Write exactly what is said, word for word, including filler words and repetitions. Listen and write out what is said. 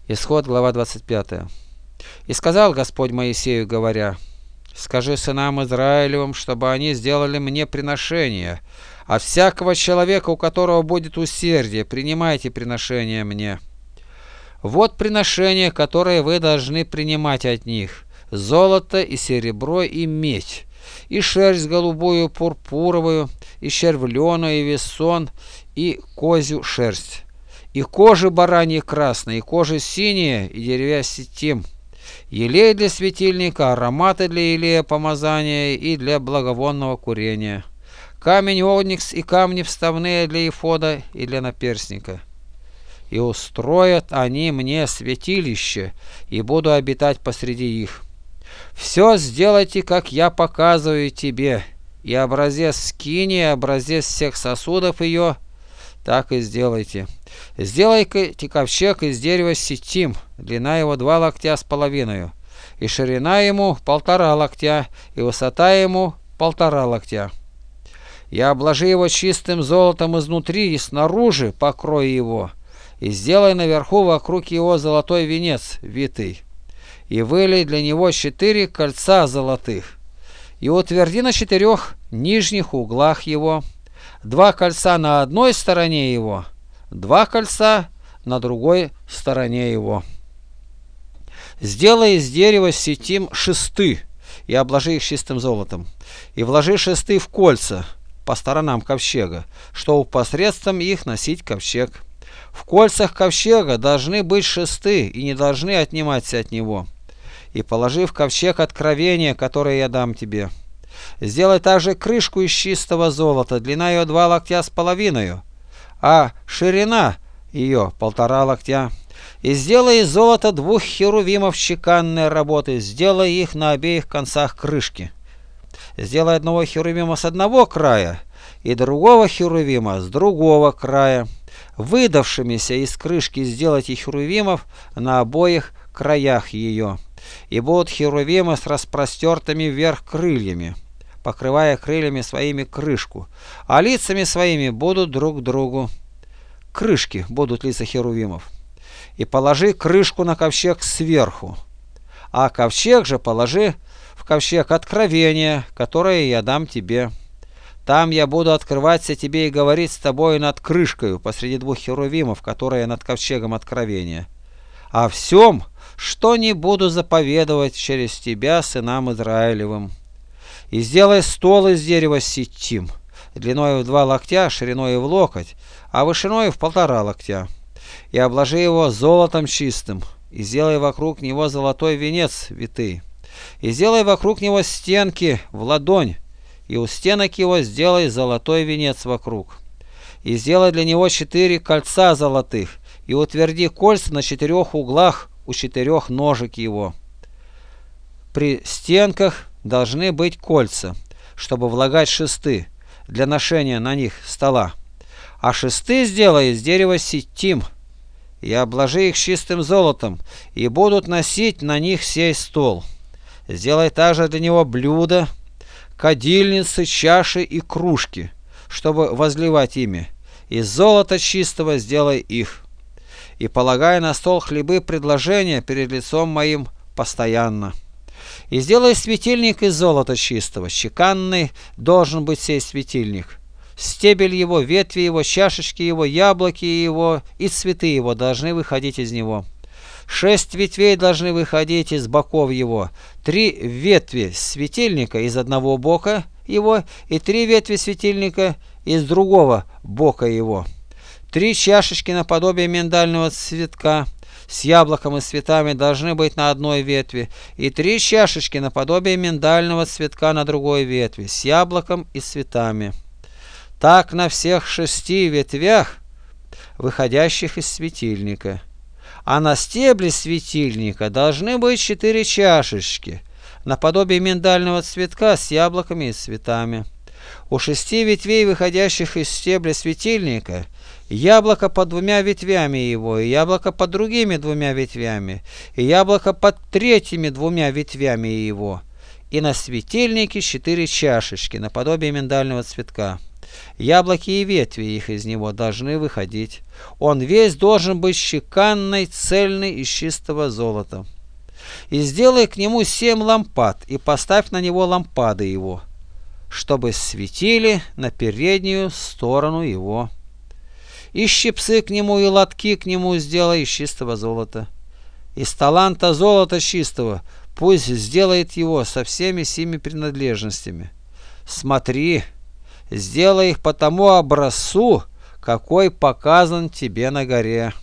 Исход, глава двадцать пятая. «И сказал Господь Моисею, говоря: скажи сынам Израилевым, чтобы они сделали мне приношение, а всякого человека, у которого будет усердие, принимайте приношение мне. Вот приношение, которое вы должны принимать от них: золото и серебро и медь, и шерсть голубую, пурпуровую, и червленую, и весон, и козью шерсть, и кожи бараньи красные, и кожи синие, и деревья ситим, елей для светильника, ароматы для елея помазания и для благовонного курения, камень оникс и камни вставные для эфода и для наперстника. И устроят они мне святилище, и буду обитать посреди их. Все сделайте, как я показываю тебе, и образец скинии, образец всех сосудов ее, так и сделайте. Сделайте ковчег из дерева ситим, длина его два локтя с половиной, и ширина ему полтора локтя, и высота ему полтора локтя. Я обложи его чистым золотом изнутри и снаружи, покрой его, и сделай наверху вокруг его золотой венец витый, и вылей для него четыре кольца золотых, и утверди на четырех нижних углах его, два кольца на одной стороне его, два кольца на другой стороне его. Сделай из дерева ситим шесты, и обложи их чистым золотом, и вложи шесты в кольца по сторонам ковчега, чтобы посредством их носить ковчег. В кольцах ковчега должны быть шесты, и не должны отниматься от него. И положи в ковчег откровение, которое я дам тебе. Сделай также крышку из чистого золота, длина ее два локтя с половиной, а ширина ее полтора локтя. И сделай из золота двух херувимов чеканной работы, сделай их на обеих концах крышки. Сделай одного херувима с одного края и другого херувима с другого края. Выдавшимися из крышки сделайте херувимов на обоих краях ее. И будут херувимы с распростертыми вверх крыльями, покрывая крыльями своими крышку, а лицами своими будут друг к другу. Крышки будут лица херувимов. И положи крышку на ковчег сверху, а ковчег же положи в ковчег откровения, которое я дам тебе. Там я буду открываться тебе и говорить с тобой над крышкою посреди двух херувимов, которые над ковчегом откровения. О всем, что не буду заповедовать через тебя сынам Израилевым. И сделай стол из дерева ситим, длиной в два локтя, шириной в локоть, а вышиной в полтора локтя. И обложи его золотом чистым, и сделай вокруг него золотой венец витый. И сделай вокруг него стенки в ладонь, и у стенок его сделай золотой венец вокруг. И сделай для него четыре кольца золотых, и утверди кольца на четырех углах у четырех ножек его. При стенках должны быть кольца, чтобы влагать шесты для ношения на них стола. А шесты сделай из дерева ситим, и обложи их чистым золотом, и будут носить на них сей стол. Сделай также для него блюда, кадильницы, чаши и кружки, чтобы возливать ими. Из золота чистого сделай их. И полагай на стол хлебы предложения перед лицом моим постоянно. И сделай светильник из золота чистого, чеканный должен быть сей светильник. Стебель его, ветви его, чашечки его, яблоки его и цветы его должны выходить из него. Шесть ветвей должны выходить из боков его, три ветви светильника из одного бока его и три ветви светильника из другого бока его. Три чашечки наподобие миндального цветка с яблоком и цветами должны быть на одной ветви, и три чашечки наподобие миндального цветка на другой ветви с яблоком и цветами. Так на всех шести ветвях, выходящих из светильника. А на стебле светильника должны быть четыре чашечки, наподобие миндального цветка с яблоками и цветами. У шести ветвей, выходящих из стебля светильника, яблоко под двумя ветвями его, и яблоко под другими двумя ветвями, и яблоко под третьими двумя ветвями его, и на светильнике четыре чашечки, наподобие миндального цветка. Яблоки и ветви их из него должны выходить. Он весь должен быть чеканный, цельный, из чистого золота. И сделай к нему семь лампад, и поставь на него лампады его, чтобы светили на переднюю сторону его. И щипцы к нему, и лотки к нему сделай из чистого золота. Из таланта золота чистого пусть сделает его со всеми сими принадлежностями. Смотри, сделай их по тому образцу, какой показан тебе на горе.